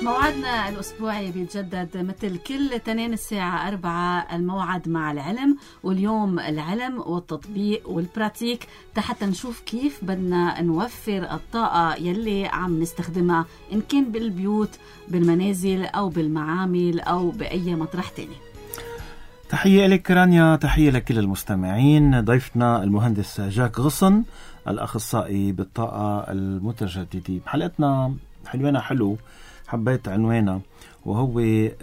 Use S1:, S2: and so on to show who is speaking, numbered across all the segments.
S1: موعدنا الأسبوعي بيتجدد مثل كل تنين الساعة 4 الموعد مع العلم، واليوم العلم والتطبيق والبراتيك حتى نشوف كيف بدنا نوفر الطاقة يلي عم نستخدمها إن كان بالبيوت بالمنازل أو بالمعامل أو بأي مطرح تاني.
S2: تحية لك رانيا، تحية لكل المستمعين. ضيفتنا المهندس جاك غصن الأخصائي بالطاقة المتجددة. بحلقتنا حلوانة حلو، حبيت عنوانها وهو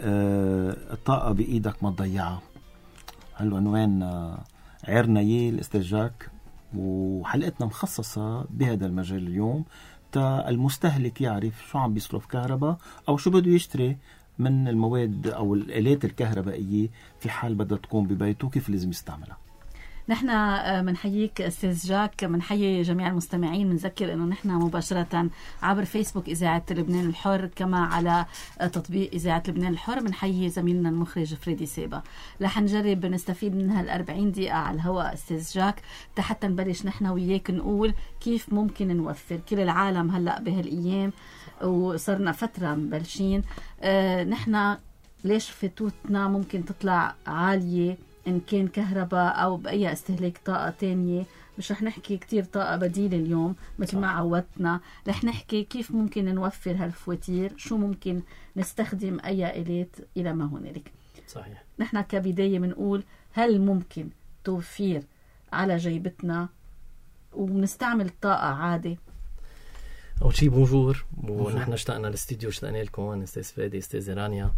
S2: الطاقة بإيدك ما تضيعها. هالعنوان عيرنا الأستاذ جاك، وحلقتنا مخصصة بهذا المجال اليوم تا المستهلك يعرف شو عم بيصرف كهرباء أو شو بده يشتري من المواد أو الآلات الكهربائية في حال بدها تكون ببيته، كيف لازم يستعملها.
S1: نحن منحييك أستاذ جاك، منحيي جميع المستمعين. منذكر أنه نحن مباشرة عبر فيسبوك إذاعة لبنان الحر، كما على تطبيق إذاعة لبنان الحر. منحيي زميلنا المخرج فريدي سيبا. رح نجرب نستفيد من هال40 دقيقة على الهواء أستاذ جاك حتى نبلش نحن وياك نقول كيف ممكن نوفر. كل العالم هلأ بهالأيام وصرنا فترة مبلشين، نحن ليش فاتوتنا ممكن تطلع عالية إن كان كهرباء أو بأي استهلاك طاقة تانية. مش رح نحكي كتير طاقة بديلة اليوم مثل ما عودتنا، رح نحكي كيف ممكن نوفر هالفواتير، شو ممكن نستخدم أي آلات إلى ما هنالك.
S3: صحيح.
S1: نحن كبداية منقول هل ممكن توفير على جيبتنا ونستعمل الطاقة عادي؟
S3: أول شيء بونجور، ونحن اشتقنا الاستديو، اشتقنا لكم أستاذ فادي، أستاذ رانيا.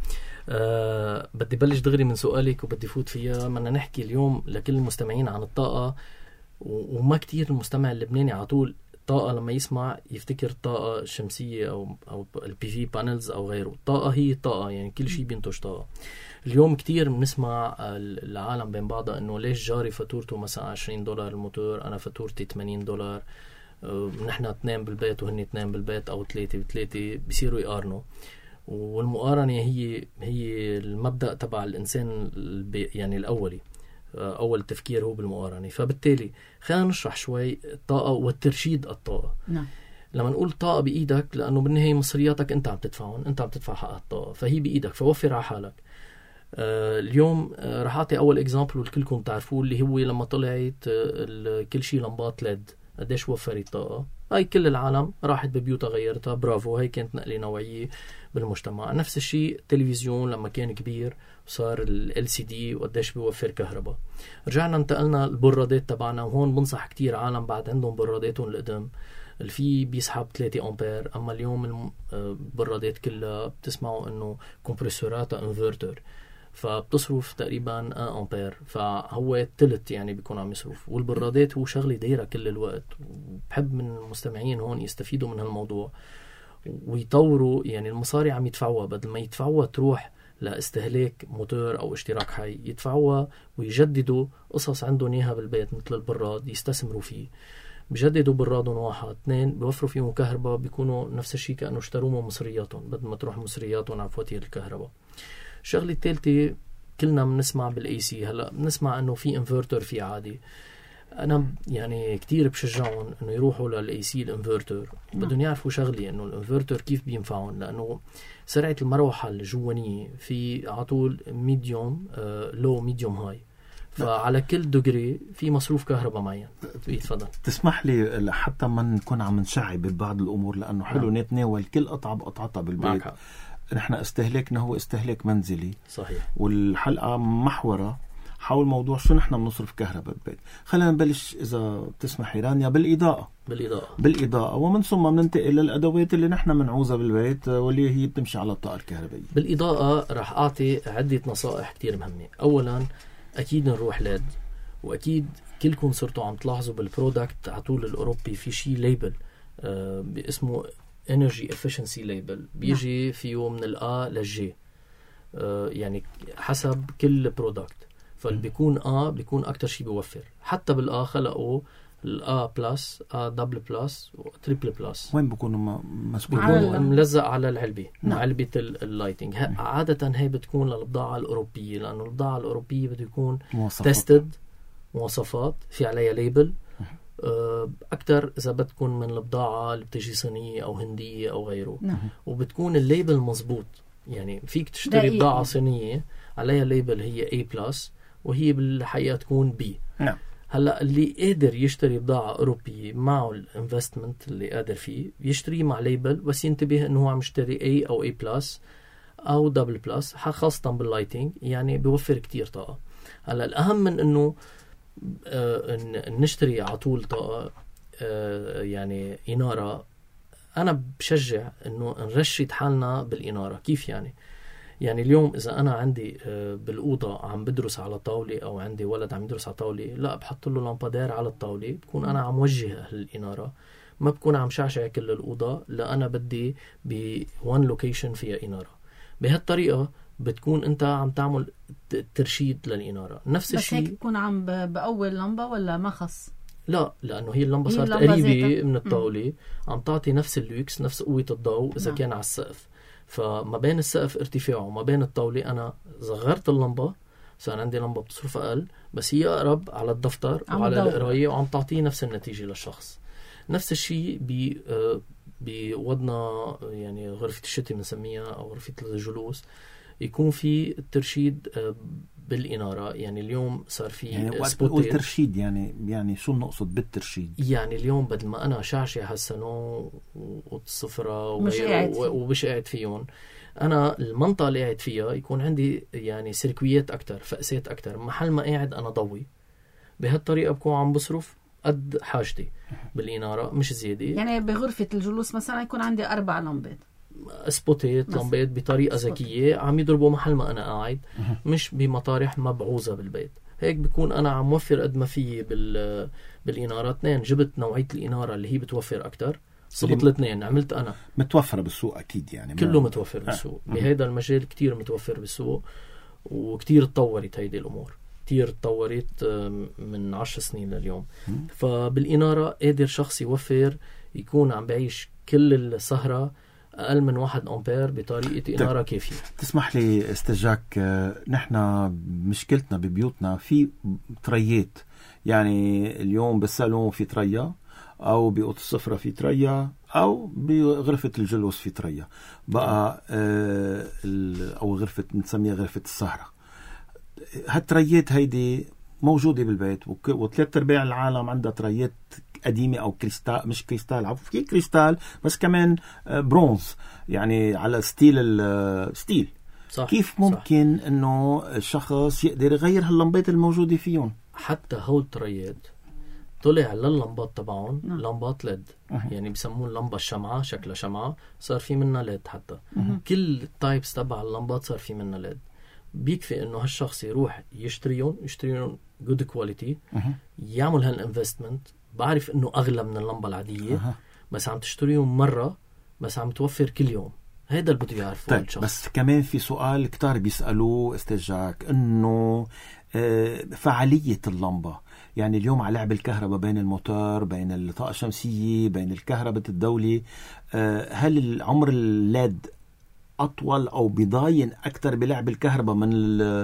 S3: بدي بلش دغري من سؤالك وبدي فوت فيها. بدنا نحكي اليوم لكل المستمعين عن الطاقة، وما كتير المستمع اللبناني على طول الطاقة لما يسمع يفتكر الطاقة الشمسية أو البي في بانلز أو غيره. الطاقة هي الطاقة، يعني كل شيء بينتج طاقة. اليوم كتير بنسمع العالم بين بعضها إنه ليش جاري فاتورته مثلا $20 الموتور، أنا فاتورتي $80. نحن 2 بالبيت وهني 2 بالبيت أو 3 ب3، بيصيروا يقارنوا. والمقارنة هي المبدأ تبع الإنسان يعني الأولي، أول تفكير هو بالمقارنة. فبالتالي خلينا نشرح شوي الطاقة والترشيد الطاقة.
S1: نعم.
S3: لما نقول طاقة بإيدك، لأنه بالنهاية مصرياتك أنت عم تدفعهم، أنت عم تدفع حق الطاقة، فهي بإيدك، فوفر على حالك. اليوم رح أعطي أول إكزامبل والكلكم تعرفوه، اللي هو لما طلعت كل شيء لمبات ليد قديش وفرت طاقة. هاي كل العالم راحت ببيوتها غيرتها، برافو، هاي كانت نقلة نوعية بالمجتمع. نفس الشيء التلفزيون لما كان كبير صار LCD وقديش بيوفر كهرباء. رجعنا انتقلنا البرادات تبعنا، وهون بنصح كتير عالم بعد عندهم براداتهم القدم الفي بيسحب 3 أمبير، أما اليوم البرادات كلها بتسمعوا إنه كومبرسورات انفرتر، فبتصرف تقريبا 1 أمبير، فهو تلت يعني بيكون عم يصرف. والبرادات هو شغلة دايرة كل الوقت، وبحب من المستمعين هون يستفيدوا من هالموضوع ويطوروا. يعني المصاري عم يدفعوها، بدل ما يدفعوها تروح لاستهلاك موتور أو اشتراك حي، يدفعوها ويجددوا قصص عندهم إياها بالبيت مثل البراد، يستثمروا فيه، بجددوا برادهم 1 2 بيوفروا فيهم كهرباء، بيكونوا نفس الشيء كأنه اشتروه مصرياتهم بدل ما تروح مصرياتهم على فواتير الكهرباء. الشغلة الثالثة، كلنا بنسمع بالAC هلا، بنسمع انه في انفرتر في عادي. انا يعني كتير بشجعهم انه يروحوا للAC الانفرتر، بدهم يعرفوا شغلي انه الانفرتر كيف بينفعهم، لانه سرعة المروحة الجوانية في عطول ميديوم لو ميديوم هاي، فعلى كل دغري في مصروف كهرباء معين. تفضل.
S2: تسمح لي حتى ما نكون عم نشعب ببعض الامور، لانه حلو نتناول كل قطعة بقطعتها بالبيت. نحن استهلاكنا هو استهلاك منزلي.
S3: صحيح.
S2: والحلقة محورة حول موضوع شو نحن بنصرف كهرباء بالبيت. خلينا نبلش إذا تسمحي رانيا بالإضاءة ومن ثم بننتقل للأدوات اللي نحن منعوزها بالبيت واللي هي بتمشي على الطاقة الكهربائية.
S3: بالإضاءة رح أعطي عدة نصائح كتير مهمة. أولا أكيد نروح ليد، وأكيد كلكم صرتوا عم تلاحظوا بالبرودكت عطول الأوروبي في شيء ليبل اسمه Energy Efficiency Label، بيجي فيه من A لG، يعني حسب كل برودكت. فالبيكون بيكون أكتر شيء بيوفر. حتى بالA خلقوا الA بلس، A دبل بلس وتريبل بلس.
S2: وين بيكونوا
S3: بيكون ملزق على العلبة، علبة اللايتنج. عادة هي بتكون للبضاعة الأوروبية، لأنه البضاعة الأوروبية بده يكون تستد، مواصفات في عليها ليبل، أكتر إذا بتكون من البضاعة اللي بتجي صينية أو هندية أو غيره.
S1: نعم.
S3: وبتكون الليبل مزبوط، يعني فيك تشتري بضاعة صينية عليها ليبل هي A+، وهي بالحقيقة تكون B.
S2: نعم.
S3: هلا اللي قادر يشتري بضاعة أوروبية معه الانفستمنت اللي قادر فيه يشتري مع ليبل، بس ينتبه إنه هو عم يشتري A أو A+ أو AA+، خاصة باللايتنج، يعني بيوفر كتير طاقة. هلا الأهم من إنه نشتري على طول طاقة، يعني إنارة، أنا بشجع إنه نرشد حالنا بالإنارة. كيف يعني اليوم إذا أنا عندي بالأوضة عم بدرس على طاولة، أو عندي ولد عم يدرس على طاولة، لا بحط له لامبادير على الطاولة، بكون أنا عم وجه الإنارة، ما بكون عم شعشع كل الأوضة، لا أنا بدي بوان لوكيشن فيها إنارة. بهالطريقة بتكون أنت عم تعمل ترشيد للإنارة. نفس الشيء
S1: بس هيك بكون عم بأول لمبة ولا ما خص؟
S3: لا، لأنه هي اللمبة صارت قريبة من الطاولة، عم تعطي نفس اللوكس، نفس قوة الضوء إذا كان على السقف. فما بين السقف ارتفاعه وما بين الطاولة أنا صغرت اللمبة، صار عندي لمبة بتصرف أقل، بس هي أقرب على الدفتر وعلى القراية، وعم تعطيه نفس النتيجة للشخص. نفس الشيء بوضنا، يعني غرفة الشتي بنسميها أو غرفة الجلوس، يكون في الترشيد بالإنارة. يعني اليوم صار في
S2: يعني سبوتين. ترشيد يعني شو نقصد بالترشيد؟
S3: يعني اليوم بدل ما أنا شاشة هالسنو والصفرة ومش قاعد فيهم، أنا المنطقة اللي قاعد فيها يكون عندي يعني سيركويات أكتر، فأسات أكتر، محل ما قاعد أنا ضوي. بهالطريقة بكون عم بصرف قد حاجتي بالإنارة، مش زيادة.
S1: يعني بغرفة الجلوس مثلا يكون عندي 4 لمبات،
S3: سبوتات، لمبات بطريقة ذكية عم يضربوا محل ما أنا قاعد، مش بمطارح مبعوزة بالبيت. هيك بكون أنا عم وفر قد ما فيه بالإنارة. 2 جبت نوعية الإنارة اللي هي بتوفر أكتر، صبت الاثنين، عملت أنا
S2: متوفرة بالسوق أكيد، يعني
S3: كله متوفر بالسوق. بهذا المجال كتير متوفر بالسوق، وكتير تطورت هيدي الأمور، كتير تطورت من 10 سنين لليوم. فبالإنارة قادر شخص يوفر، يكون عم بعيش كل السهرة أقل من 1 أمبير بطريقة إنارة كافية.
S2: تسمح لي استجاك، نحن مشكلتنا ببيوتنا في تريات، يعني اليوم بالصالون في تريا، أو بأوضة السفرة في تريا، أو بغرفة الجلوس في تريا بقى، أو غرفة نسميها غرفة السهرة. هالتريات هيدي موجودة بالبيت، و3/4 العالم عندها تريات قديمة أو كريستال، مش كريستال، عفوا في كريستال بس كمان برونز، يعني على ستيل.
S3: صح.
S2: كيف ممكن صح. إنه الشخص يقدر يغير هاللمبات الموجودة فيهم؟
S3: حتى هول تريات طلع لللمبات تبعهم لمبات ليد، يعني بيسمون لمبة الشمعة، شكلها شمعة، صار في منها ليد. حتى كل التايبس تبع اللمبات صار في منها ليد. بيكفي انه هالشخص يروح يشتريهم جود كواليتي، يعمل هالانفستمنت، بعرف انه اغلى من اللمبة العادية، بس عم تشتريهم مرة، بس عم توفر كل يوم. هذا اللي بده يعرفه.
S2: طيب الشخص. بس كمان في سؤال كتار بيسألوه استجاك، انه فعالية اللمبة، يعني اليوم على لعب الكهرباء بين الموتور، بين الطاقة الشمسية، بين الكهرباء الدولي، هل عمر الليد أطول أو بيضاين أكتر بلعب الكهرباء من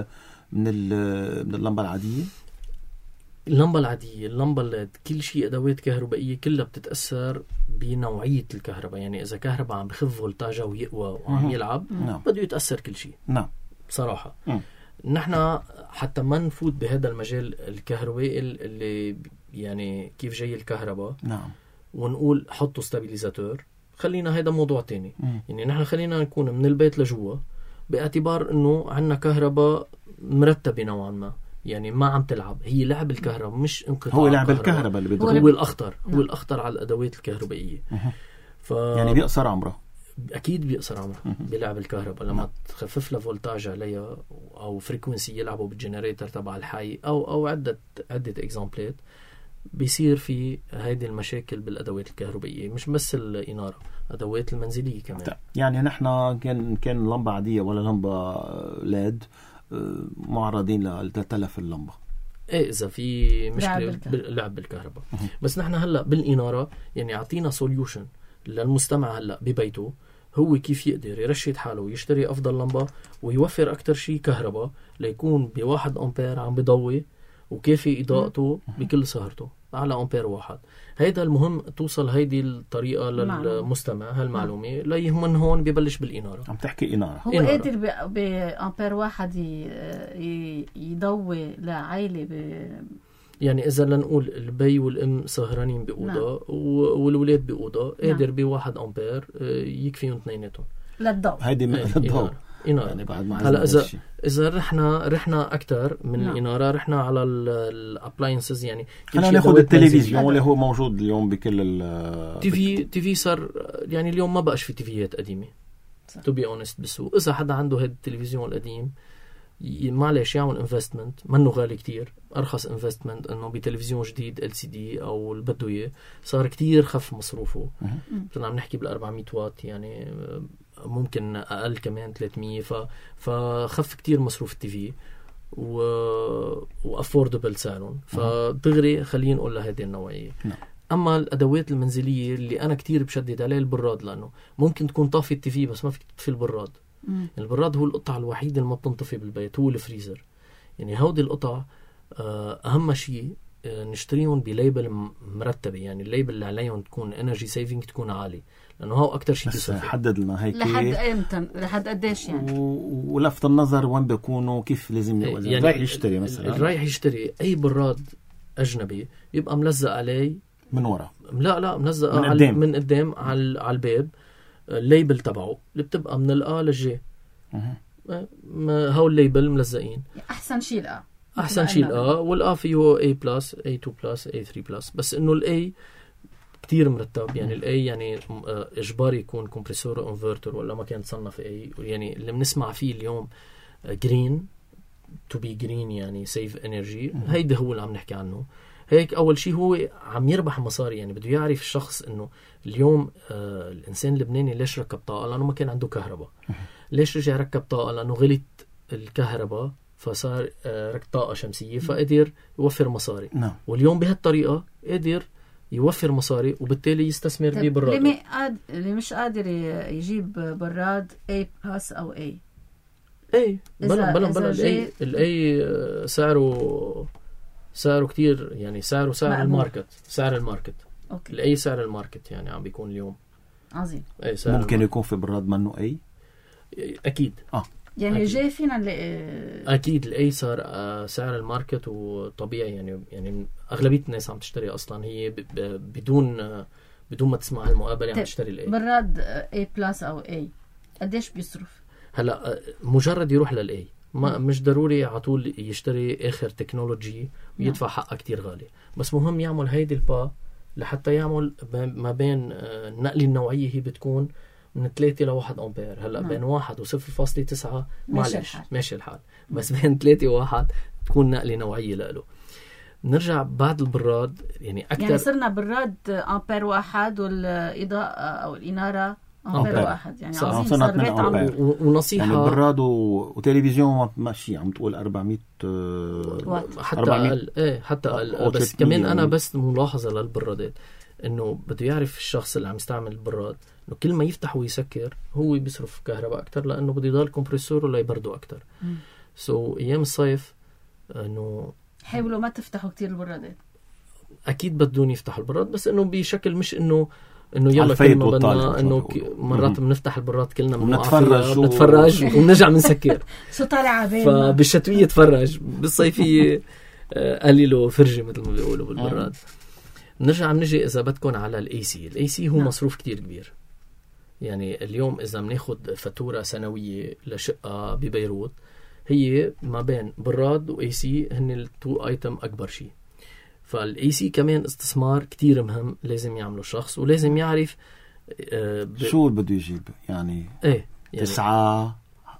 S2: اللمبة العادية؟
S3: اللمبة العادية، اللمبة الليد، كل شيء أدوات كهربائية كلها بتتأثر بنوعية الكهرباء. يعني إذا كهرباء عم بخف فولتاجها ويقوى وعم يلعب، بده يتأثر كل شيء.
S2: نعم
S3: بصراحة. نحن حتى ما نفوت بهذا المجال الكهربائي اللي يعني كيف جاي الكهرباء،
S2: نعم،
S3: ونقول حطوا ستابيليزاتور، خلينا هذا موضوع تاني. يعني نحن خلينا نكون من البيت لجوا، باعتبار انه عندنا كهرباء مرتبة نوعا ما، يعني ما عم تلعب، هي لعب الكهرباء مش انقطاع.
S2: هو لعب الكهرباء اللي
S3: هو الأخطر. هو الأخطر على الأدوات الكهربائية.
S2: يعني بيقصر عمره،
S3: أكيد بيقصر عمره بلعب الكهرباء. لما تخفف له فولتاج عليها أو فريكونسي يلعبوا بالجنريتر تبع الحي أو عدة إكزامبلات، بيصير في هذه المشاكل بالأدوات الكهربائية، مش بس الإنارة، أدوات المنزلية كمان.
S2: يعني نحن كان لمبة عادية ولا لمبة ليد معرضين لتلف اللمبة.
S3: إيه إذا في مشكلة لعب بالكهرباء. بس نحن هلأ بالإنارة يعني عطينا سوليوشن للمستمع هلأ ببيته، هو كيف يقدر يرشد حاله ويشتري أفضل لمبة ويوفر أكتر شيء كهرباء، ليكون ب1 أمبير عم بضوي وكيفي إضاءته بكل سهرته. على أمبير واحد. هيدا المهم توصل هيدي الطريقة للمستمع هالمعلومة. لا يهمن هون ببلش بالإنارة.
S2: عم تحكي إنارة.
S1: هو قادر بأمبير واحد يضوي لعائلة
S3: يعني إذا لنقول البي والأم سهرانين بأوضة والولاد بأوضة قادر بواحد أمبير يكفيهم اثنيناتهم
S1: للضوء.
S2: هيدي للضوء
S3: إنارة.
S2: يعني بعد ما
S3: هلا إذا رحنا أكتر من الإنارة، رحنا على الابلاينسز. يعني
S2: خلينا ناخذ التلفزيون اللي هو موجود اليوم بكل
S3: تي في صار يعني اليوم ما بقاش في تيفيات قديمة to be honest بالسوق. إذا حدا عنده هذا التلفزيون القديم معلش يعمل انفستمنت منه غالي كتير. أرخص انفستمنت إنه بتلفزيون جديد LCD أو اللي بده إياه صار كتير خف مصروفه. كنا عم نحكي بال400 واط يعني ممكن أقل كمان 300. فخف كتير مصروف التي في وأفوردبل سعرهم. فدغري خلينا نقول لهذه النوعية. أما الأدوات المنزلية اللي أنا كتير بشدد عليه البراد، لأنه ممكن تكون طافي التي في بس ما فيك تطفي البراد. يعني البراد هو القطعة الوحيدة اللي ما بتنطفي بالبيت، هو الفريزر. يعني هودي القطع أهم شيء نشتريهم بليبل مرتبة. يعني الليبل اللي عليهم تكون انرجي سيفينج تكون عالي، لأنه هو أكتر شيء بيصفي.
S2: حدد لنا هيك
S1: لحد إمتى، لحد قديش يعني،
S2: ولفت النظر وين بيكونوا كيف لازم يعني رايح يشتري مثلا.
S3: رايح يشتري أي براد أجنبي يبقى ملزق عليه من ورا. لا ملزق من قدام على الباب الليبل تبعه اللي بتبقى من الآ للجي. هاو الليبل ملزقين.
S1: أحسن شيء الآ،
S3: أحسن شيء الآ. والآ فيه A+, A2+, A3+. بس إنه الA كتير مرتب. يعني الA يعني إجباري يكون كومبريسور انفرتر ولا ما كان تصنف A. يعني اللي بنسمع فيه اليوم green to be green يعني save energy. هيدا هو اللي عم نحكي عنه. هيك أول شيء هو عم يربح مصاري. يعني بده يعرف الشخص إنه اليوم الإنسان اللبناني ليش ركب طاقة؟ لأنه ما كان عنده كهرباء. ليش رجع ركب طاقة؟ لأنه غلت الكهرباء فصار ركب طاقة شمسية فقدر يوفر مصاري. واليوم بهالطريقة قدر يوفر مصاري وبالتالي يستثمر ببراد.
S1: اللي مش قادر يجيب براد A+ أو A
S3: بلا الأي سعره كتير. يعني سعر الماركت. سعر الماركت. الأي سعر الماركت يعني عم بيكون اليوم
S1: عظيم.
S2: ممكن يكون في براد منه أي
S3: أكيد.
S1: يعني جاي فينا
S3: أكيد الأي صار سعر الماركت وطبيعي. يعني أغلبية الناس عم تشتري أصلا هي بدون ما تسمع هالمقابلة عم تشتري الأي.
S1: براد A+ أو A قديش بيصرف؟
S3: هلا مجرد يروح للأي مش ضروري على طول يشتري آخر تكنولوجي ويدفع حقها كتير غالي. بس مهم يعمل هيدي البا لحتى يعمل ما بين النقل النوعية. هي بتكون من 3 ل 1 أمبير. هلا بين 1 و 0.9 معلش ماشي الحال. بس بين 3 و 1 تكون نقلة نوعية له. نرجع بعد البراد يعني أكتر.
S1: يعني صرنا براد أمبير واحد والإضاءة أو الإنارة أمبير واحد. يعني عظيم صار بيت
S3: ونصيحة
S2: يعني البراد وتلفزيون ماشي عم تقول 400
S3: واط حتى أقل. حتى أقل. بس كمان أنا بس ملاحظة للبرادات إنه بده يعرف الشخص اللي عم يستعمل البراد إنه كل ما يفتح ويسكر هو بيصرف كهرباء أكتر لأنه بده يضل كومبريسور ولا يبرده أكتر. أيام الصيف إنه
S1: حاولوا ما تفتحوا كتير البرادات.
S3: أكيد بدون يفتحوا البراد بس إنه بشكل مش إنه يلا كلمة بدنا إنه مرات بنفتح البراد كلنا بنتفرج ونرجع منسكر.
S1: شو طالع عبالنا.
S3: فبالشتوية تفرج، بالصيفية قليله فرجة مثل ما بيقولوا بالبراد. نجي إذا بدكن على الأي سي هو مصروف كتير كبير. يعني اليوم إذا بناخد فاتورة سنوية لشقة ببيروت هي ما بين براد وأي سي هن التو ايتم أكبر شيء. فالأي سي كمان استثمار كتير مهم لازم يعمله الشخص ولازم يعرف
S2: شو بده يجيب. يعني
S3: يعني
S2: 9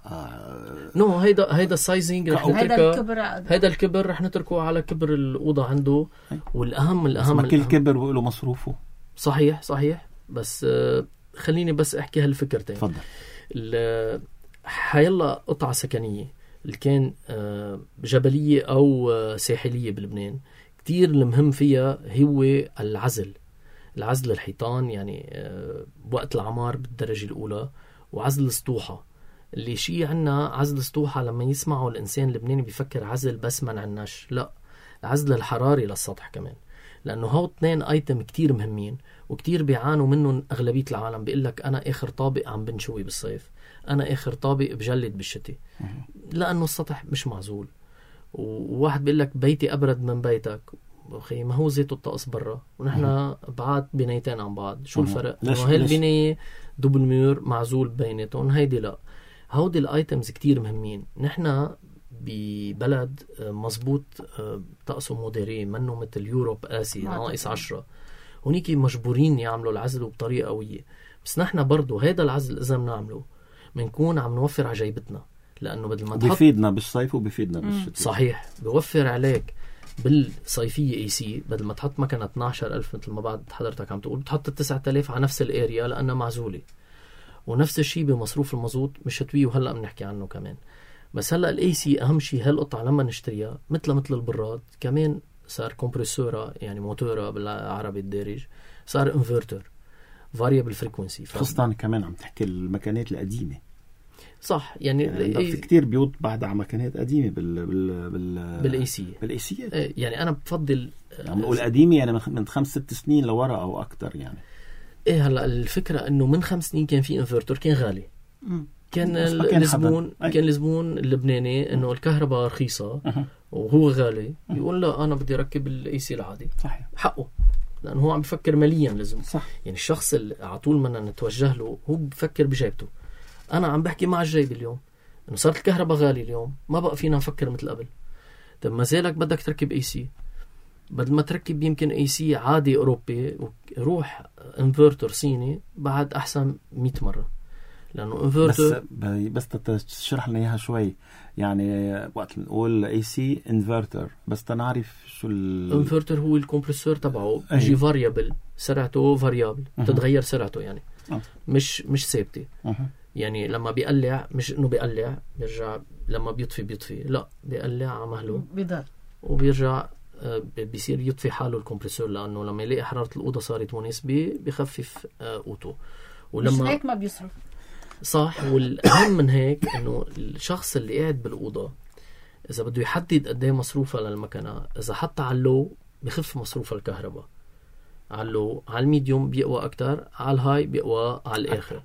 S3: نو هيدا السايزنج رح نتركه. هيدا الكبر رح نتركه على كبر الأوضة عنده. والأهم
S2: كل كبر له مصروفه.
S3: صحيح بس خليني بس أحكي هالفكرتين.
S2: تفضل.
S3: حيلا قطعة سكنية اللي كان جبلية أو ساحلية بلبنان كتير المهم فيها هو العزل الحيطان. يعني بوقت العمار بالدرجة الأولى وعزل السطوحة. اللي شيء عنا عزل السطوحة لما يسمعوا الإنسان اللبناني بيفكر عزل بس منع النش. لا، العزل الحراري للسطح كمان. لأنه هو 2 ايتم كتير مهمين وكتير بيعانوا منهم أغلبية العالم. بيقول لك أنا آخر طابق عم بنشوي بالصيف، أنا آخر طابق بجلد بالشتاء، لأنه السطح مش معزول. وواحد بيقول لك بيتي أبرد من بيتك، أخي ما هو زيت الطقس برا ونحن بعاد بنايتين عن بعض، شو الفرق؟ هاي البناية دوبل ميور معزول بيناتهم، هيدي لا. هودي الايتمز كتير مهمين. نحن ببلد مزبوط طقسه مودري، منه مثل يوروب آسيا ناقص 10، هونيك مجبورين يعملوا العزل بطريقة قوية. بس نحن برضو هيدا العزل إذا بنعمله بنكون عم نوفر على جيبتنا، لأنه بدل ما
S2: بيفيدنا بالصيف وبيفيدنا بالشتاء.
S3: صحيح، بيوفر عليك بالصيفية AC بدل ما تحط مكنة 12,000 مثل ما بعد حضرتك عم تقول، بتحط 9,000 على نفس الاريا لأنها معزولة. ونفس الشيء بمصروف المازوت مش شتوي، وهلأ بنحكي عنه كمان. بس هلأ الAC أهم شيء هالقطعة لما نشتريها مثل البراد كمان صار كومبريسورة، يعني موتورة بالعربي الدارج، صار انفرتر variable frequency.
S2: خاصة كمان عم تحكي المكانات القديمة.
S3: صح، يعني
S2: في كتير بيوت بعد على مكانات قديمة
S3: بالAC. يعني أنا بفضل
S2: عم نقول قديمة يعني من 5-6 سنين لورا أو أكتر يعني.
S3: إيه هلا الفكرة إنه من 5 سنين كان في انفرتر، كان غالي. كان الزبون اللبناني إنه الكهرباء رخيصة وهو غالي، يقول لا أنا بدي أركب الAC العادي.
S2: صحيح،
S3: حقه، لأنه هو عم بفكر ماليا لازم.
S2: صح.
S3: يعني الشخص اللي على طول بدنا نتوجه له هو بفكر بجيبته. أنا عم بحكي مع الجيب اليوم إنه صارت الكهرباء غالي اليوم، ما بقى فينا نفكر مثل قبل. طب ما زالك بدك تركب AC، بدل ما تركب يمكن AC عادي أوروبي وروح انفرتر صيني بعد أحسن 100 مرة. لأنه انفرتر
S2: بس تشرح لنا إياها شوي، يعني وقت نقول AC انفرتر بس تنعرف شو
S3: الانفرتر هو الكمبرسور تبعه يجي فاريابل، سرعته فاريابل، تتغير سرعته يعني مش ثابتة. يعني لما بيقلع مش إنه بيقلع بيرجع، لما بيطفي لا بيقلع عمله
S1: بيضل
S3: وبيرجع بيصير يطفي حاله الكمبرسور، لأنه لما يلاقي حرارة الأوضة صارت مناسبة بيخفف قوته.
S1: ولما مش هيك ما بيصرف.
S3: صح. والأهم من هيك إنه الشخص اللي قاعد بالأوضة إذا بده يحدد قديه مصروفه للمكنة، إذا حط على اللو بخف مصروف الكهرباء، على اللو على الميديوم بيقوى أكتر، على الهاي بيقوى على الآخر.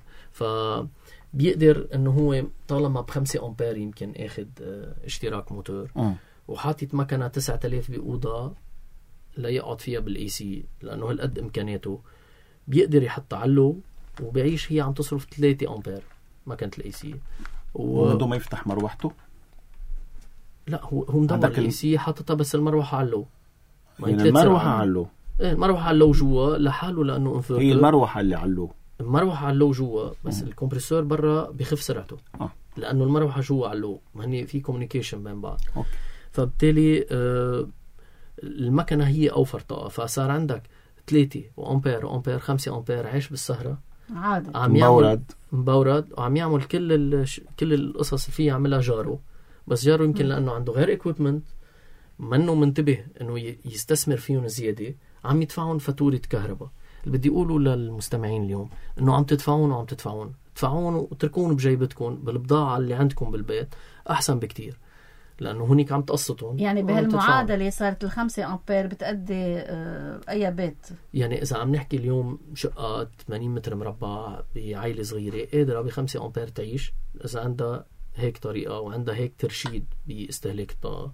S3: فبيقدر إنه هو طالما ب5 أمبير يمكن أخذ اشتراك موتور وحاطط مكنة 9,000 بأوضة لا يقعد فيها بالAC، لأنه هالقد إمكانياته بيقدر يحط علو وبيعيش هي عم تصرف 3 أمبير مكنة الAC.
S2: وبده ما يفتح مروحته؟
S3: لا هو مدور الAC حاططها بس المروحة علو.
S2: يعني المروحة علو؟
S3: ايه المروحة علو جوا لحاله، لأنه انفرتر.
S2: هي المروحة اللي علو،
S3: المروحة علو جوا بس الكمبرسور برا بيخف سرعته لأنه المروحة جوا علو، ما هني في كوميونيكيشن بين بعض. فبالتالي المكنة هي أوفر طاقة، فصار عندك 3 وأمبير 5 أمبير عايش بالسهرة
S1: عادي،
S3: عم مبورد وعم يعمل كل القصص فيه يعملها جاره. بس جاره يمكن لأنه عنده غير إكويبمنت منه منتبه إنه يستثمر فيهم زيادة، عم يدفعون فاتورة كهرباء. اللي بدي أقوله للمستمعين اليوم إنه عم تدفعون تدفعون وتركون بجيبتكم بالبضاعة اللي عندكم بالبيت أحسن بكتير، لأنه هنيك عم تقسطون.
S1: يعني بهالمعادلة صارت 5 أمبير بتأدي أي بيت. يعني
S3: إذا عم نحكي اليوم شقة 80 متر مربع بعائلة صغيرة قادرة ب5 أمبير تعيش إذا عندها هيك طريقة وعندها هيك ترشيد باستهلاك الطاقة.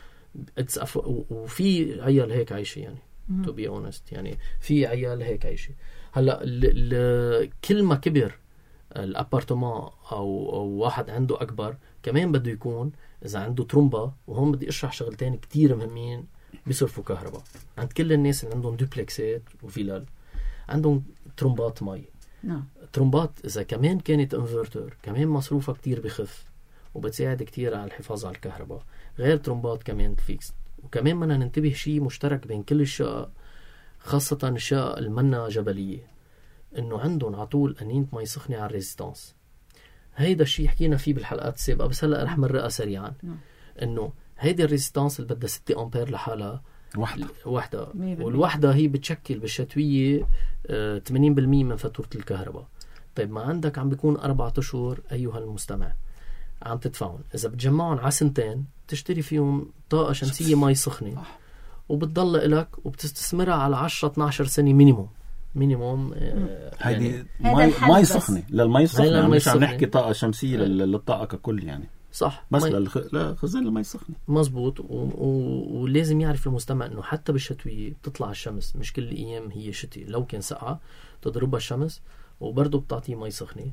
S3: وفي عيال هيك عايشة يعني to be honest، يعني في عيال هيك عايشة. هلأ كل ما كبر الابارتمان أو واحد عنده أكبر كمان بده يكون إذا عنده ترومبا. وهم بدي أشرح شغلتين كتير مهمين بيصرفوا كهرباء عند كل الناس اللي عندهم دوبلكسات وفيلال، عندهم ترومبات مي. ترومبات إذا كمان كانت انفرتر كمان مصروفها كتير بخف وبتساعد كتير على الحفاظ على الكهرباء، غير ترومبات كمان فيكس. وكمان بدنا ننتبه شيء مشترك بين كل الشقق، خاصة الشقق المنا جبلية، إنه عندهم عطول أنينة مي سخنة على الريزيستانس. هيدا الشيء حكينا فيه بالحلقات السابقة بس هلأ رح مرقها سريعا. إنه هيدي الريزيستانس اللي بدها 6 أمبير لحالها وحدة والوحدة هي بتشكل بالشتوية 80% من فاتورة الكهرباء. طيب ما عندك عم بيكون 4 أشهر أيها المستمع عم تدفعون، إذا بتجمعون على 2 سنين تشتري فيهم طاقة شمسية مي سخنة وبتضل لك وبتستثمرها على 10-12 سنة مينيموم
S2: هيدي
S1: يعني
S2: مي سخنة للمي سخنة،
S3: للمي
S2: مش عم
S3: السخنة.
S2: نحكي طاقة شمسية للطاقة ككل يعني،
S3: صح
S2: بس لخزان المي السخنة.
S3: مزبوط. ولازم يعرف المستمع انه حتى بالشتوية بتطلع الشمس، مش كل ايام هي شتي، لو كان سقعة تضربها الشمس وبرضه بتعطيه مي سخنة.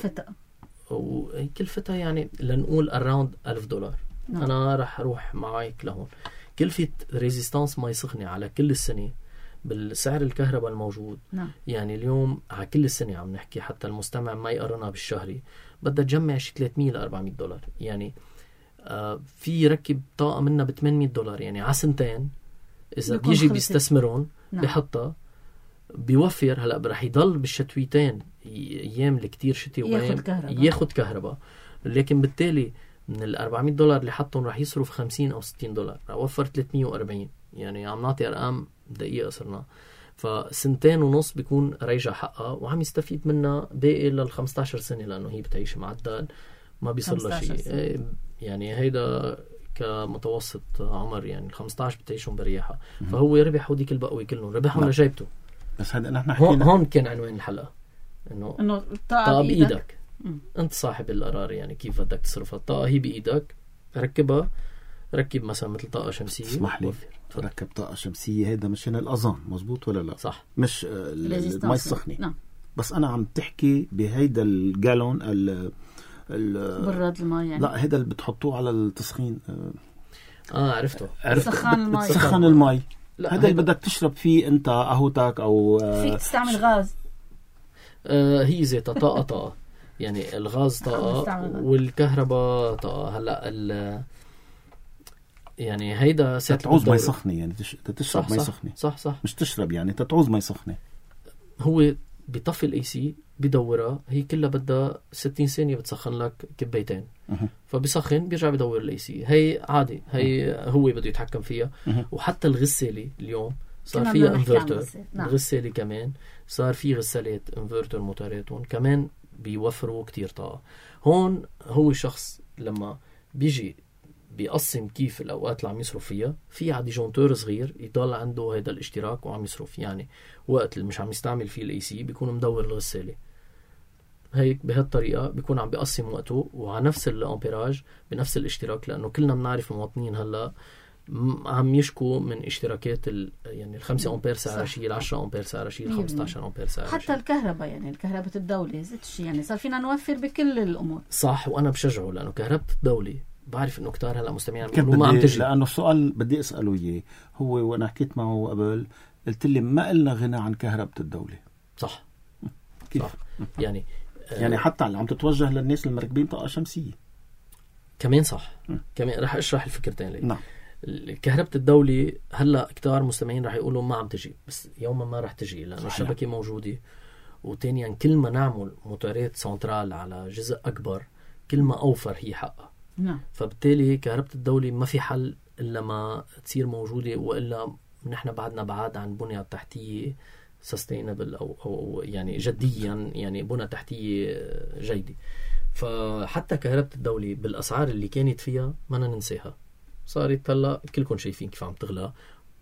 S3: وكلفتها يعني لنقول اراوند $1000. انا رح اروح معك لهون. كلفة ريزيستانس مي سخنة على كل السنة بالسعر الكهرباء الموجود، يعني اليوم على كل السنة عم نحكي، حتى المستمع ما يقرنها بالشهري، بدها تجمع شي $300-400. يعني في ركب طاقة منها $800، يعني على سنتين إذا بيجي بيستثمرون بيحطها بيوفر. هلأ رح يضل بالشتويتين أيام اللي كتير شتي ياخد كهرباء، لكن بالتالي من $400 اللي حطهم رح يصرف $50 أو $60، رح وفر 340. يعني عم نعطي أرقام دقيقة صرنا. فسنتين ونص بيكون ريجع حقها وعم يستفيد منها باقي لل15 سنة، لأنه هي بتعيش معدل ما بيصير له شيء. يعني هيدا كمتوسط عمر، يعني 15 بتعيشهم برياحة. فهو ربح وديك البقوي كلهم ربحهم لجيبته.
S2: بس هذا نحن حكينا
S3: هون كان عنوان الحلقة، إنه الطاقة بإيدك. أنت صاحب القرار، يعني كيف بدك تصرفها. الطاقة هي بإيدك، ركبها. ركب مثلا مثل طاقة شمسية.
S2: اسمح لي ركب طاقة شمسية، هذا مشان الأذان، مزبوط ولا لا؟
S3: صح.
S2: مش المي السخنة. بس أنا عم تحكي بهيدا الجالون
S1: براد المي يعني.
S2: لا، هذا اللي بتحطوه على التسخين.
S3: عرفته.
S2: سخن المي. هذا اللي بدك تشرب فيه أنت قهوتك أو
S1: فيك تستعمل غاز.
S3: هي ذاتها طاقة يعني الغاز طاقة والكهرباء طاقة. هلا يعني هيدا
S2: تتعوز مي سخنة، يعني تشرب مي سخنة.
S3: صح
S2: مش تشرب، يعني تتعوز مي سخنة.
S3: هو بيطفي الاي سي بدورها، هي كلها بدها 60 ثانية بتسخن لك كبيتين. فبيسخن بيرجع بدور الاي سي. هي عادي، هي هو بده يتحكم فيها. وحتى الغسالة اليوم صار فيها انفرتر. الغسالة كمان صار في غسالات انفرتر موتورات كمان بيوفروا كتير طاقة. هون هو شخص لما بيجي بيقسم كيف الأوقات اللي عم يصرف فيها، في عادي جونتور صغير يضل عنده هيدا الاشتراك وعم يصرف. يعني وقت اللي مش عم يستعمل فيه الاي سي بيكون مدور الغسالة. هيك بهالطريقة بيكون عم بيقسم وقته وعلى نفس الامبيراج بنفس الاشتراك، لأنه كلنا بنعرف المواطنين هلا عم يشكوا من اشتراكات يعني 5 أمبير سعر شيء، 10 أمبير سعر شيء، 15 أمبير سعر شيء.
S1: حتى الكهرباء، يعني الكهرباء الدولة زيت شيء، يعني صار فينا نوفر بكل الأمور.
S3: صح. وأنا بشجعه لأنه كهرباء الدولة بعرف إنه كتار هلا مستمعين ما عم تجي.
S2: لأنه السؤال بدي أسأله إياه هو، وأنا حكيت معه قبل قلت لي ما قلنا غنى عن كهرباء الدولة.
S3: صح.
S2: كيف؟
S3: صح. يعني
S2: حتى اللي عم تتوجه للناس المركبين طاقة شمسية
S3: كمان. صح. كمان رح أشرح الفكرتين لي.
S2: نعم.
S3: كهرباء الدولة هلا كتار مستمعين رح يقولوا ما عم تجي، بس يوما ما رح تجي لأنه الشبكة موجودة. وتانيا كل ما نعمل موتورات سنترال على جزء أكبر كل ما أوفر هي حقها. فبالتالي كهرباء الدولة ما في حل إلا ما تصير موجودة، وإلا نحن بعدنا بعاد عن بنية تحتية sustainable أو يعني جديا، يعني بنية تحتية جيدة. فحتى كهرباء الدولة بالأسعار اللي كانت فيها ما ننساها، صارت هلا كلكم شايفين كيف عم تغلى،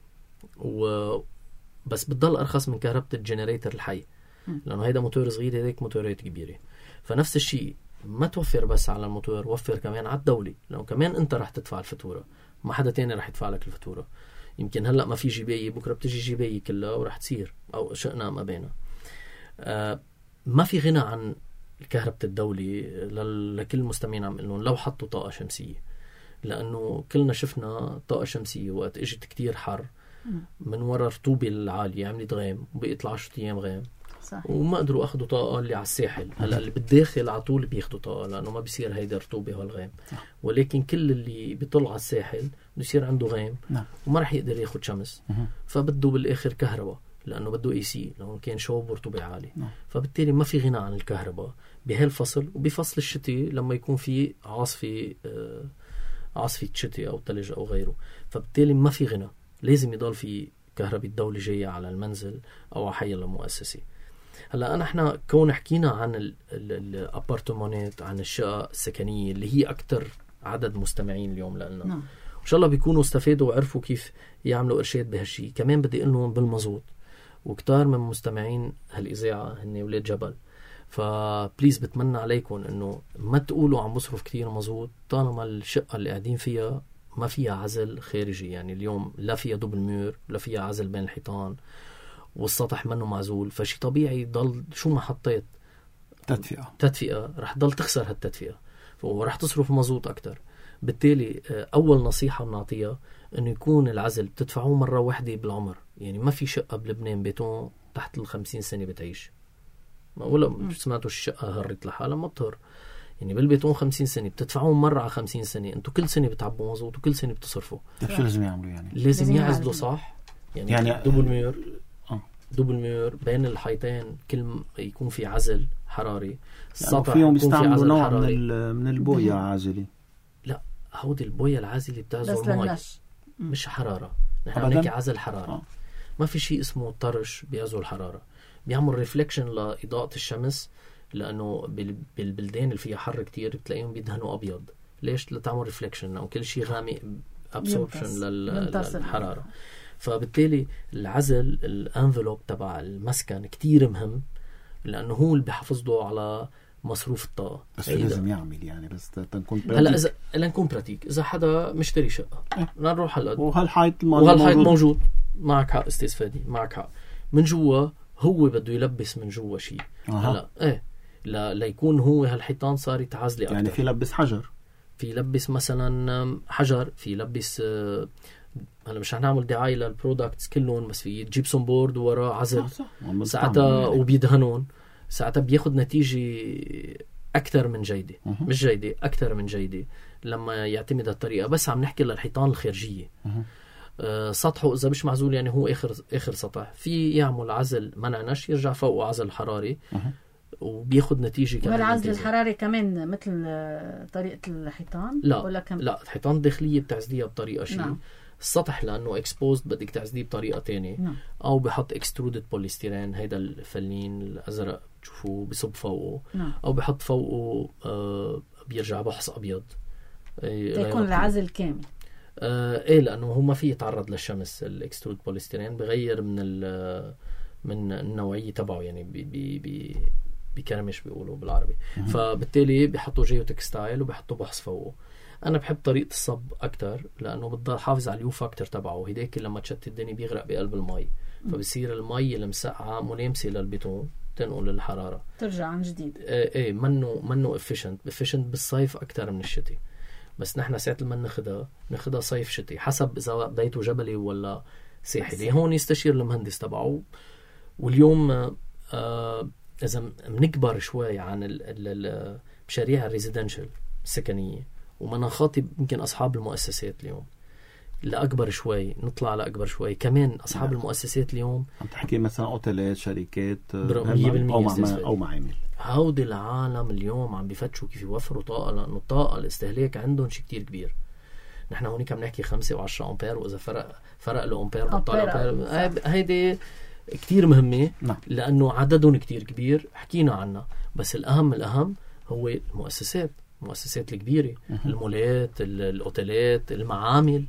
S3: بس بتضل أرخص من كهرباء الجنريتر الحي، لأنه هيدا موتور صغير هيك موتورات كبيرة. فنفس الشيء ما توفر بس على الموتور، وفر كمان على الدولة، لأنه كمان أنت رح تدفع الفاتورة، ما حدا تاني رح يدفع لك الفاتورة. يمكن هلأ ما في جباية، بكرة بتجي جباية كلها ورح تصير أو شئنا ما بينا. ما في غنى عن كهرباء الدولة. لكل المستمعين عم لهم لو حطوا طاقة شمسية، لأنه كلنا شفنا طاقة شمسية وقت اجت كتير حر من وراء رطوبة العالية عملت غيم وبقيت 10 أيام غيم. صحيح. وما قدروا أخذوا طاقة اللي على الساحل. هلا اللي بالداخل على طول بياخدوا طاقة لأنه ما بيصير هيدا رطوبة والغيم. ولكن كل اللي بيطلع على الساحل بيصير عنده غيم وما رح يقدر ياخد شمس. فبده بالآخر كهرباء لأنه بده اي سي لأنه كان شوب ورطوبة عالية. فبالتالي ما في غنى عن الكهرباء بهالفصل، وبفصل الشتاء لما يكون في عاصفة شتاء أو ثلج أو غيره. فبالتالي ما في غنى، لازم يضل في كهرباء الدولة جاية على المنزل أو على حي المؤسسة. هلا احنا كون حكينا عن الابارتمانات، عن الشقق السكنية اللي هي أكتر عدد مستمعين اليوم لنا، وإن شاء الله بيكونوا استفادوا وعرفوا كيف يعملوا إرشاد بهالشي. كمان بدي أقول لهم بالمزود، وكتار من مستمعين هالإذاعة هن ولاد جبل، فبليز بتمنى عليكم إنه ما تقولوا عم بصرف كتير مزود طالما الشقة اللي قاعدين فيها ما فيها عزل خارجي. يعني اليوم لا فيها دوبل مير ولا فيها عزل بين الحيطان والسطح منه معزول، فشي طبيعي ضل شو ما حطيت تدفئة رح ضل تخسر هالتدفئة ورح تصرف مزود أكتر. بالتالي أول نصيحة بنعطيها إنه يكون العزل بتدفعوه مرة واحدة بالعمر. يعني ما في شقة بلبنان بيتون تحت 50 سنة بتعيش، ولا سمعتوا الشقة هرت لحالها؟ ما بتهر. يعني بالبيتون 50 سنة بتدفعوه مرة على 50 سنة، انتوا كل سنة بتعبوا مزود وكل سنة بتصرفوا.
S2: شو لازم يعملوا يعني؟
S3: لازم يعزلوا صح. يعني دوبل مير بين الحيطين، كل يكون في عزل حراري.
S2: السطح فيهم بيستعملوا نوع من البوية عازلة.
S3: لا، هودي البوية العازلة بتعزل مي مش حرارة. نحن نحكي عزل حرارة. ما في شيء اسمه طرش بيعزل الحرارة. بيعمل ريفلكشن لإضاءة الشمس، لأنه بالبلدان اللي فيها حر كتير بتلاقيهم بيدهنوا أبيض. ليش؟ لتعمل ريفلكشن أو كل شيء غامق absorption للحرارة. فبالتالي العزل الانفلوب تبع المسكن كتير مهم، لأنه هو اللي بيحافظ على مصروف الطاقة.
S2: بس لازم يعمل يعني بس تنكون براتيك.
S3: هلا إذا نكون براتيك، إذا حدا مشتري شقة نروح هالقد
S2: وهالحيط
S3: موجود. معك حق أستاذ فادي، معك حق. من جوا هو بده يلبس من جوا شيء. هلا لا يكون هو هالحيطان صار يتعزلي أكتر.
S2: يعني في لبس حجر، في
S3: لبس مثلا حجر، في لبس هلا مش هنعمل دعاية للبرودكتس كلهم، بس في جيبسون بورد وراه عزل ساعتها وبيدهنون، ساعتها بياخد نتيجة أكثر من جيدة. مش جيدة، أكثر من جيدة لما يعتمد الطريقة. بس عم نحكي للحيطان الخارجية. سطحه إذا مش معزول يعني هو آخر سطح، في يعمل عزل منعنش يرجع فوقه عزل حراري وبياخد نتيجة كمان.
S1: والعزل الحراري كمان مثل طريقة الحيطان؟
S3: لا الحيطان الداخلية بتعزليها بطريقة شيء. نعم. السطح لأنه exposed بدك تعزليه بطريقة تانية. نعم. أو بحط extruded polystyrene، هيدا الفلين الأزرق تشوفوه بصب فوقه. نعم. أو بحط فوقه بيرجع بحص أبيض
S1: يكون العزل كامل.
S3: إيه، لأنه هو ما فيه يتعرض للشمس. الإكسترود بوليستيرين بغير من النوعية تبعه، يعني بكرمش بيقولوا بالعربي. فبالتالي بيحطوا جيو تكستايل وبيحطوا بحص فوقه. أنا بحب طريقة الصب أكتر لأنه بتضل حافظ على اليو فاكتور تبعه. هيداك لما تشتت الدنيا بيغرق بقلب المي، فبصير المي المسقعة ملامسة للبيتون تنقل الحرارة ترجع عن جديد. إيه منه efficient بالصيف أكتر من الشتاء. بس نحن ساعة لما ناخدها صيف شتي حسب إذا بيته جبلي ولا ساحلي. هون يستشير المهندس تبعه. واليوم إذا منكبر شوي عن المشاريع الريزيدنشال السكنية، وما نخاطب يمكن أصحاب المؤسسات اليوم لأكبر شوي، نطلع لأكبر شوي كمان. أصحاب المؤسسات اليوم
S2: عم تحكي مثلا أوتيلات، شركات
S3: أو
S2: معامل.
S3: هودي العالم اليوم عم بيفتشوا كيف يوفروا طاقة، لأنه الطاقة الاستهلاك عندهم شيء كتير كبير. نحن هونيك عم نحكي 5 و10 أمبير، وإذا فرق له أمبير هيدي كتير مهمة. لأنه عددهم كتير كبير حكينا عنها. بس الأهم هو المؤسسات الكبيرة، المولات، الأوتيلات، المعامل.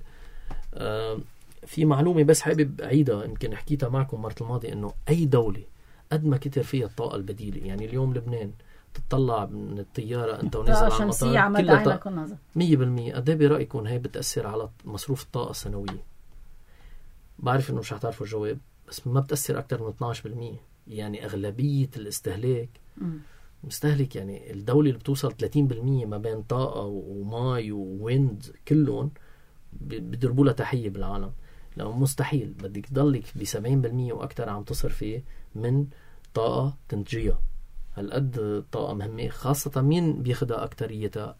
S3: في معلومة بس حابب أعيدها، يمكن حكيتها معكم مرة الماضية، إنه أي دولة قد ما كتر فيها الطاقة البديلة. يعني اليوم لبنان تطلع من الطيارة أنت ونزل على المطار كلها 100%. قد ايه برأيكم هي بتأثر على مصروف الطاقة السنوية؟ بعرف إنه مش هتعرفوا الجواب، بس ما بتأثر أكتر من 12%. يعني أغلبية الاستهلاك مستهلك. يعني الدولة اللي بتوصل 30% ما بين طاقة وماي وويند كلهم بيضربوا لها تحية بالعالم. لأنه مستحيل بدك تضلك ب70% وأكتر عم تصرفي من طاقة تنتجيها. هالقد طاقة مهمة، خاصة مين بياخدها أكتريتها؟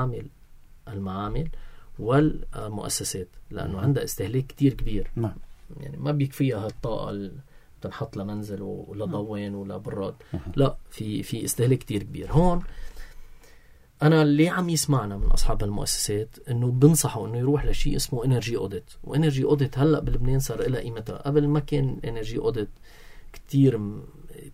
S3: المعامل والمؤسسات، لأنه عندها استهلاك كتير كبير. يعني ما بيكفيها هالطاقة اللي تنحط لمنزل ولا ضوين ولا براد. لا، في استهلاك كتير كبير. هون أنا اللي عم يسمعنا من أصحاب المؤسسات إنه بنصحوا إنه يروح لشيء اسمه إنرجي أوديت. وإنرجي أوديت هلأ بلبنان صار إلها قيمتها. قبل ما كان إنرجي أوديت كتير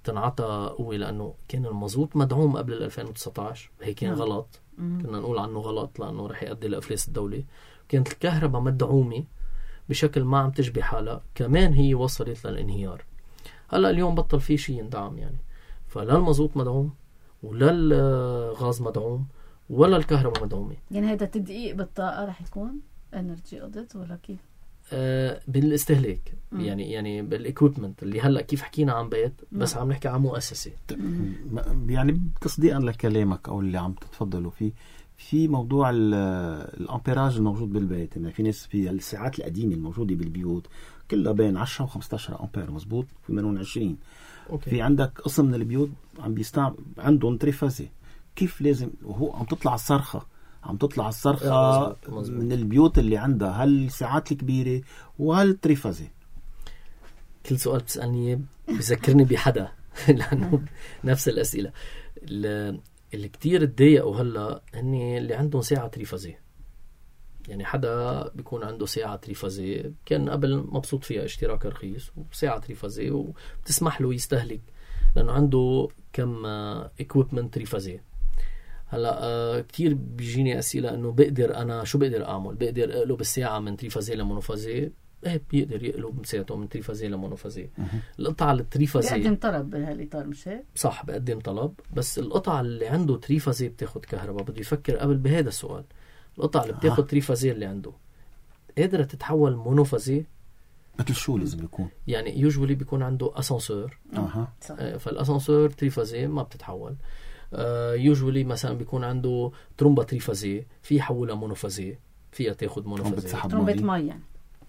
S3: تنعطى قوة لأنه كان المازوت مدعوم قبل 2019. هيك كان غلط، كنا نقول عنه غلط لأنه رح يؤدي لإفلاس الدولة. كانت الكهرباء مدعومة بشكل ما عم تشبه حالها، كمان هي وصلت للانهيار. هلأ اليوم بطل في شيء يندعم يعني، فلا المازوت مدعوم ولا الغاز مدعوم ولا الكهرباء مدعومة.
S1: يعني هيدا تدقيق بالطاقة رح يكون انرجي اوديت ولا كيف؟
S3: بالاستهلاك يعني بالاكويبمنت اللي هلا كيف حكينا عن بيت، بس عم نحكي عن مؤسسة.
S2: يعني تصديقا لكلامك او اللي عم تتفضلوا فيه في موضوع الامبيراج الموجود بالبيت. يعني في ناس في الساعات القديمه الموجوده بالبيوت كلها بين 10 و15 امبير، مزبوط، في منهم 20. أوكي. في عندك قسم من البيوت عم بيستعمل عندهم تريفازي، كيف لازم وهو عم تطلع الصرخة مزبوط. من البيوت اللي عندها هالساعات الكبيرة وهالتريفازي.
S3: كل سؤال بتسألني بذكرني بحدا لأنه نفس الأسئلة. اللي كتير اتضايقوا هلا هني اللي عندهم ساعة تريفازي. يعني حدا بيكون عنده ساعة تريفازي كان قبل مبسوط فيها، اشتراك رخيص وساعة تريفازي وبتسمح له يستهلك لأنه عنده كم اكويبمنت تريفازي. هلا كتير بيجيني أسئلة إنه بقدر أنا شو بقدر أعمل؟ بقدر أقلب الساعة من تريفازي لمونوفازي؟ إيه، بيقدر يقلب ساعته من تريفازي لمونوفازي. القطعة التريفازي
S1: بيقدم طلب بهالإطار، مش هيك؟
S3: صح، بقدم طلب، بس القطعة اللي عنده تريفازي بتاخد كهرباء. بده يفكر قبل بهذا السؤال. القطعة اللي بتاخد تريفازي اللي عنده قادرة تتحول مونوفازي؟
S2: مثل شو لازم يكون؟
S3: يعني يوجولي بيكون عنده أسانسور، فالأسانسور تريفازي ما بتتحول. يوجولي مثلا بيكون عنده ترومبة تريفازي في يحولها مونوفازي، فيها تاخد مونوفازي.
S1: ترومبة مي يعني.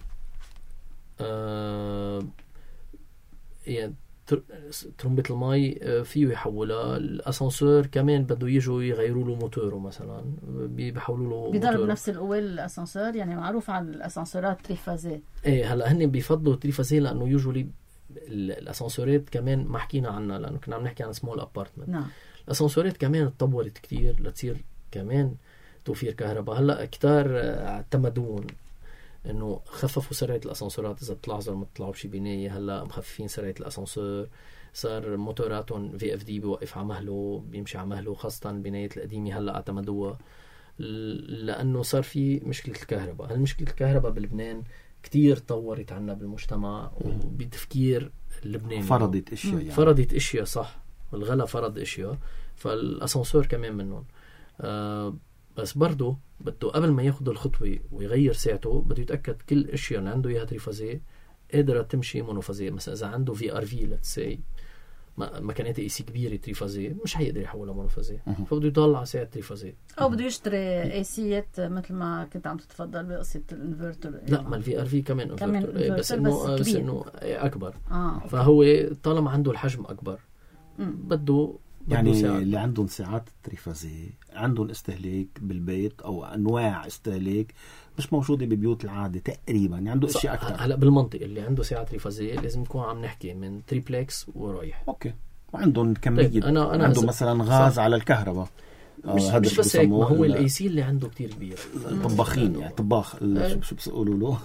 S3: يعني ترومبة المي فيه يحولها. الأسانسور كمان بده يجوا يغيروا له موتوره مثلا، بيحولوا له
S1: بيضرب نفس القوة الأسانسور. يعني معروف عن الأسانسورات تريفازي.
S3: ايه هلا هن بيفضلوا تريفازي لأنه يوجولي الأسانسورات كمان ما حكينا عنها لأنه كنا عم نحكي عن سمول أبارتمنت.
S1: نعم.
S3: الأسانسورات كمان اتطورت كتير لتصير كمان توفير كهرباء. هلا كتار اعتمدون انه خففوا سرعة الأسانسورات. إذا بتلاحظوا لما تطلعوا بشي بناية هلا مخففين سرعة الأسانسور، صار موتوراتهم VFD بيوقف على مهله، بيمشي على مهله، خاصة البنايات القديمة هلا اعتمدوها لأنه صار في مشكلة الكهرباء. هالمشكلة الكهرباء بلبنان كتير طورت عنا بالمجتمع وبتفكير اللبناني.
S2: فرضت اشياء يعني.
S3: فرضت اشياء، صح، الغلا فرض اشياء، فالأسانسور كمان منهم. بس برضو بده قبل ما ياخد الخطوة ويغير ساعته بده يتأكد كل الاشياء اللي عنده اياها تريفازي قادرة تمشي مونوفازي. مثلا إذا عنده VRV let's say مكانات اي سي كبيرة تريفازي مش هيقدر يحولها مونوفازي، فبده يضل على ساعة تريفازي
S1: او بده يشتري اي سيات مثل ما كنت عم تتفضل بقصة الانفرتر.
S3: لا، ما الVRV كمان انفرتر بس انه اكبر.
S1: أوكي.
S3: فهو طالما عنده الحجم اكبر بده
S2: يعني اللي عندهم ساعات تريفازي عندهم استهلاك بالبيت او انواع استهلاك مش موجوده ببيوت العاده تقريبا. يعني عنده اشياء اكثر.
S3: هلا بالمنطق اللي عنده ساعه تريفازيه لازم يكون عم نحكي من تريبلكس ورايح.
S2: اوكي. وعندهم كميه.
S3: طيب أنا
S2: عنده مثلا غاز على الكهرباء.
S3: مش بس هيك، ما هو الاي سي اللي عنده كتير كبير.
S2: طباخين يعني طباخ شو بيقولوا له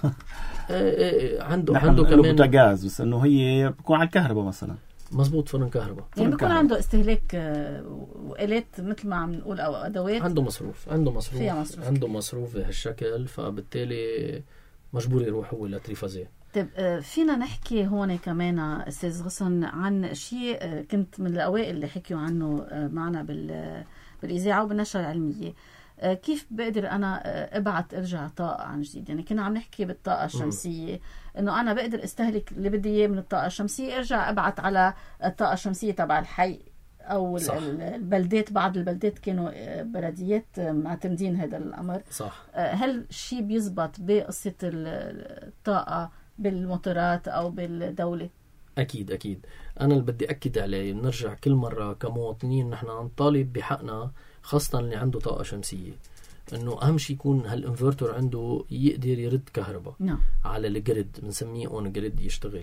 S3: عنده كمان
S2: بوتاغاز، بس انه هي بتكون على الكهرباء مثلا.
S3: مزبوط، فرن كهرباء.
S1: يعني بيكون عنده استهلاك وآلات مثل ما عم نقول او ادوات.
S3: عنده مصروف عنده مصروف بهالشكل، فبالتالي مجبور يروح هو لتريفازيه.
S1: طيب فينا نحكي هون كمان استاذ غصن عن شيء كنت من الاوائل اللي حكيوا عنه معنا بالاذاعه وبالنشره العلميه. كيف بقدر أنا ارجع طاقة عن جديد؟ يعني كنا عم نحكي بالطاقة الشمسية إنه أنا بقدر استهلك اللي بدي إياه من الطاقة الشمسية، ارجع ابعت على الطاقة الشمسية تبع الحي أو البلدات. بعض البلدات كانوا بلديات معتمدين هذا الأمر.
S3: صح.
S1: هل شيء بيزبط بقصة الطاقة بالموتورات أو بالدولة؟
S3: أكيد. أنا اللي بدي أكد عليه، نرجع كل مرة كمواطنين نحن نطالب بحقنا، خاصة اللي عنده طاقة شمسية، إنه أهم شيء يكون هالإنفرتر عنده يقدر يرد كهرباء على الجريد، بنسميه اون جريد، يشتغل.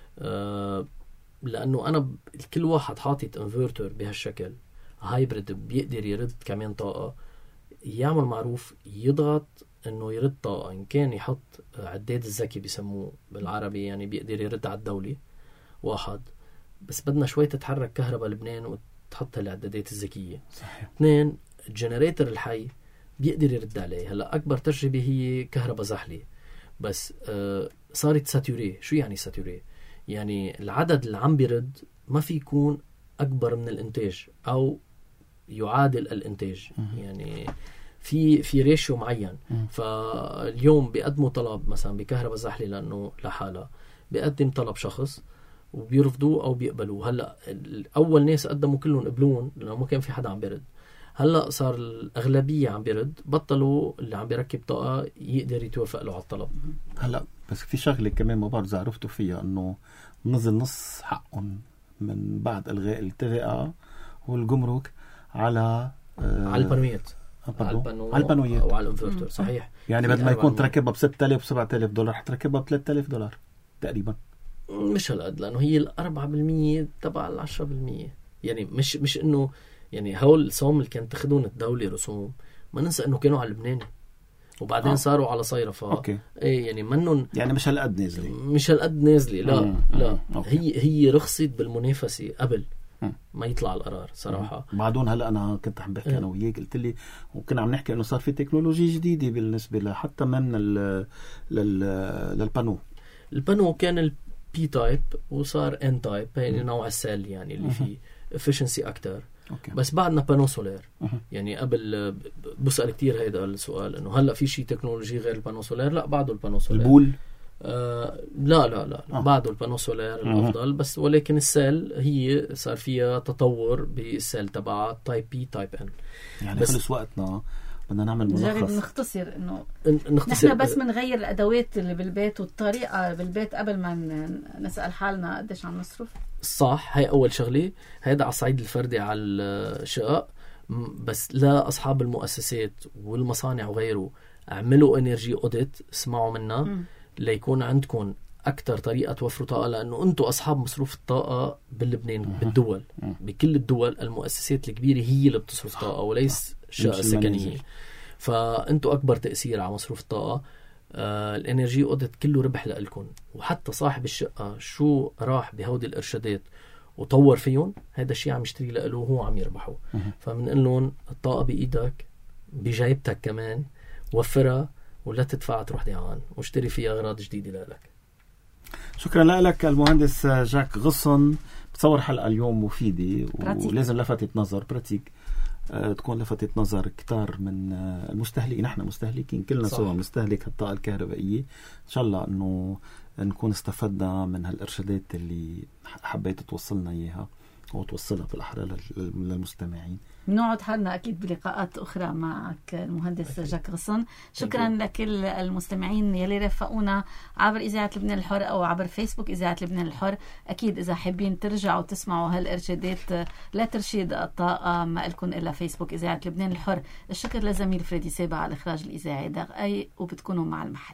S3: لأنه أنا كل واحد حاطط إنفرتر بهالشكل هايبريد بيقدر يرد كمان طاقة، يعمل معروف يضغط إنه يرد طاقة. إن كان يحط عداد الذكي بيسموه بالعربي، يعني بيقدر يرد على الدولة، واحد بس بدنا شوي تتحرك كهرباء لبنان وتحط الإعدادات الذكية.
S2: صحيح.
S3: 2 الجنريتر الحي بيقدر يرد عليه. هلا أكبر تجربة هي كهرباء زحلة، بس صارت ساتوري. شو يعني ساتوري؟ يعني العدد اللي عم بيرد ما في يكون أكبر من الإنتاج أو يعادل الإنتاج. يعني في ريشيو معين. فاليوم بيقدموا طلب مثلا بكهرباء زحلة لأنه لحالها، بيقدم طلب شخص وبيرفضوه أو بيقبلوه. هلأ أول ناس قدموا كلهم قبلون لأنه ما كان في حدا عم بيرد. هلأ صار الأغلبية عم بيرد، بطلوا اللي عم بيركب طاقة يقدر يتوافق له على الطلب.
S2: هلأ بس في شغلة كمان ما بعرف إذا عرفتوا فيها، إنه نزل نص حقهم من بعد إلغاء التغطية والجمرك على
S3: البانويات،
S2: على البانويات
S3: وعلى الانفرتر. صحيح.
S2: يعني بدل ما يكون تركبها ب$6,000 $7,000 حتركبها ب$3,000 تقريبا.
S3: مش هالقد، لأنه هي 4% تبع 10%. يعني مش إنه يعني هول الصوم اللي كانت تاخدون الدولة رسوم، ما ننسى إنه كانوا على لبناني وبعدين صاروا على صيرفة. إيه يعني منن،
S2: يعني مش هالقد نازلة،
S3: مش هالقد نازلة. لا هي رخصت بالمنافسة قبل ما يطلع القرار صراحة.
S2: بعدون هلا أنا كنت عم بحكي أنا وياك، قلت لي وكنا عم نحكي إنه صار في تكنولوجيا جديدة بالنسبة حتى من للبانو.
S3: البانو كان البي تايب وصار ان تايب، يعني نوع السيل يعني اللي فيه efficiency أكتر. بس بعدنا بانو سولار. يعني قبل بسأل كتير هيدا السؤال إنه هلأ في شيء تكنولوجي غير البانو سولار؟ لا، بعده البانو سولار.
S2: البول
S3: لا بعده البانو سولار الأفضل. بس ولكن السيل هي صار فيها تطور بالسيل تبع تايب بي تايب ان.
S2: يعني بس خلص وقتنا، بدنا نعمل ملخص
S1: نختصر إنه
S3: نختصر.
S1: نحن بس منغير الأدوات اللي بالبيت والطريقة بالبيت قبل ما نسأل حالنا قديش عم نصرف.
S3: صح، هاي أول شغلة. هيدا على الصعيد الفردي على الشقق. بس لا أصحاب المؤسسات والمصانع وغيره، اعملوا انرجي اوديت، اسمعوا منا ليكون عندكم أكتر طريقة توفروا طاقة، لأنه أنتوا أصحاب مصروف الطاقة باللبنان بالدول. بكل الدول المؤسسات الكبيرة هي اللي بتصرف طاقة وليس الشقق السكنية. فأنتوا أكبر تأثير على مصروف الطاقة. الانرجي اوديت كله ربح لألكم، وحتى صاحب الشقة شو راح بهودي الإرشادات وطور فيهم، هذا الشيء عم يشتري لأله وهو عم يربحه. فمنقول لهم الطاقة بإيدك، بجايبتك كمان، وفرها ولا تدفع تروح ديعان واشتري فيها أغراض جديدة لك.
S2: شكرا لك المهندس جاك غصن. بتصور حلقة اليوم مفيدة ولازم لفتت نظر براتيك، تكون لفتت نظر كتار من المستهلكين. نحن مستهلكين كلنا سوا مستهلك الطاقة الكهربائية. إن شاء الله أنه نكون استفدنا من هالإرشادات اللي حبيت توصلنا إياها وتوصلها بالأحرى للمستمعين.
S1: بنقعد حالنا أكيد بلقاءات أخرى معك المهندس جاك غصن. شكرا لكل المستمعين يلي رافقونا عبر إذاعة لبنان الحر أو عبر فيسبوك إذاعة لبنان الحر. أكيد إذا حابين ترجعوا تسمعوا هالإرشادات لا ترشيد الطاقة، ما لكم إلا فيسبوك إذاعة لبنان الحر. الشكر لزميل فريدي سابع على الإخراج الإذاعي دقائق، وبتكونوا مع المحل.